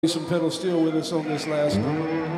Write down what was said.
Some pedal steel with us on this last one.